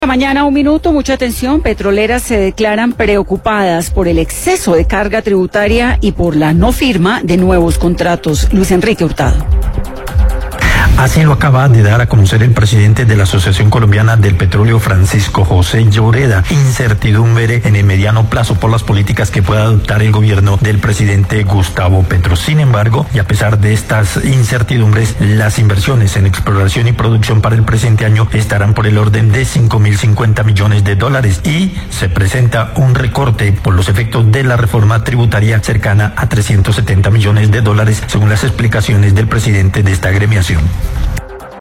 Mañana, un minuto, mucha atención. Petroleras se declaran preocupadas por el exceso de carga tributaria y por la no firma de nuevos contratos. Luis Enrique Hurtado. Así lo acaba de dar a conocer el presidente de la Asociación Colombiana del Petróleo, Francisco José Lloreda. Incertidumbre en el mediano plazo por las políticas que pueda adoptar el gobierno del presidente Gustavo Petro. Sin embargo, y a pesar de estas incertidumbres, las inversiones en exploración y producción para el presente año estarán por el orden de 5.050 millones de dólares y se presenta un recorte por los efectos de la reforma tributaria cercana a 370 millones de dólares, según las explicaciones del presidente de esta agremiación.